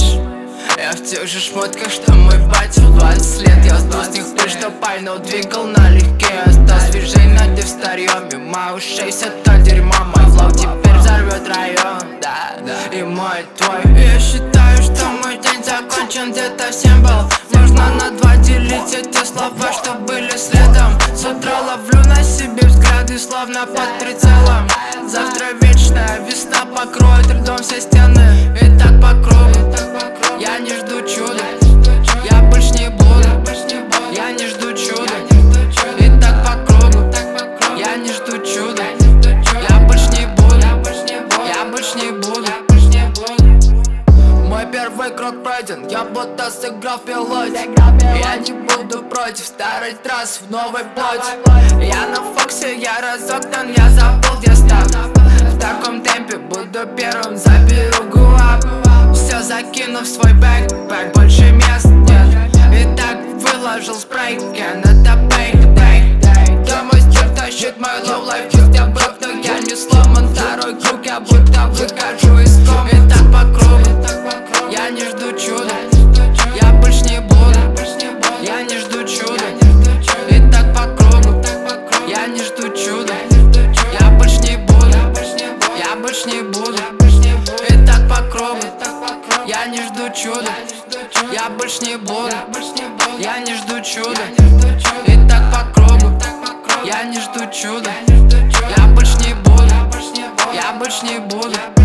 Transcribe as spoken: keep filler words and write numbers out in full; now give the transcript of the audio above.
знаешь, я в тех же шмотках, что мой батя. В двадцать лет я сдул с них пыль, что пальнул, двигал налегке. Стал свежей, надев старье, мимо ушей все то дерьмо. Мой флоу теперь взорвет район, да, и мой твой. Я считаю, что мой день закончен, где-то семь балл. Можно на два делить эти слова, что были следом. С утра ловлю на себе взгляды, словно под прицелом. Завтра вечная весна покроет льдом все стены. И так по кругу, я не жду чуда, я больше не буду, я не жду чуда. И так по кругу, я не жду чуда, я больше не буду, я больше не буду. Мой первый крок пройден, я будто сыграл в пилоте. Я не буду против старой трассы в новой плоти. Я на Фоксе, я разогнан, я забыл, где став. В таком темпе буду первым, заберу гуап. Все закину в свой бэкпэк, больше мест нет. И так выложил спрей, can это бэйк-дэйк. Да, мой стиль тащит мой лоу-лайф, пусть я брак, но я не сломан. Второй круг, я будто выхожу из ком. И так по кругу, я не жду чуда, я больше не буду, я не жду чуда. И так по кругу, я не жду чуда, я больше не буду, я больше не буду. И так по кругу, я не жду чуда, я больше не буду, я не жду чуда. И так по кругу, я не жду чуда, я больше не буду, я больше не буду.